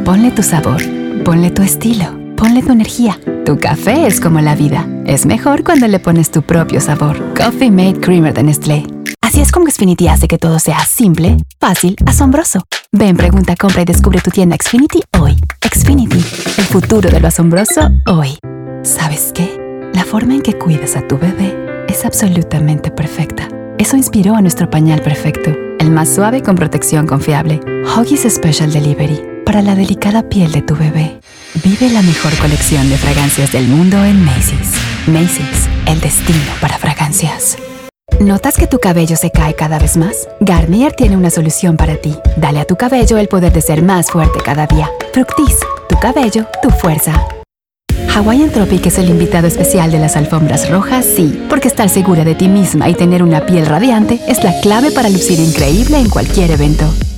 Ponle tu sabor, ponle tu estilo, ponle tu energía. Tu café es como la vida. Es mejor cuando le pones tu propio sabor. Coffee Mate Creamer de Nestlé. Así es como Xfinity hace que todo sea simple, fácil, asombroso. Ven, pregunta, compra y descubre tu tienda Xfinity hoy. Xfinity, el futuro de lo asombroso hoy. ¿Sabes qué? La forma en que cuidas a tu bebé es absolutamente perfecta. Eso inspiró a nuestro pañal perfecto, el más suave con protección confiable. Huggies Special Delivery, para la delicada piel de tu bebé. Vive la mejor colección de fragancias del mundo en Macy's. Macy's, el destino para fragancias. ¿Notas que tu cabello se cae cada vez más? Garnier tiene una solución para ti. Dale a tu cabello el poder de ser más fuerte cada día. Fructis, tu cabello, tu fuerza. Hawaiian Tropic es el invitado especial de las alfombras rojas, sí, porque estar segura de ti misma y tener una piel radiante es la clave para lucir increíble en cualquier evento.